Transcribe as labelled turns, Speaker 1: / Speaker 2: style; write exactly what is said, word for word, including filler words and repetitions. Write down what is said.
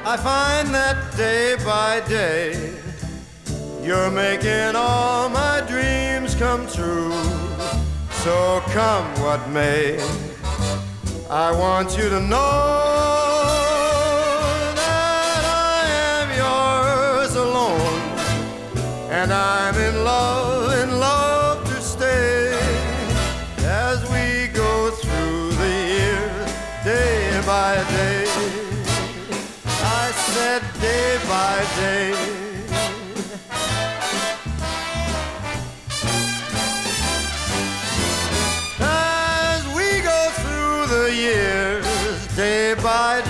Speaker 1: I find that day by day you're making all my dreams come true. So come what may, I want you to know that I am yours alone, and I'm in love, in love to stay. As we go through the years, day by day, I said day by day. As we go through the years, day by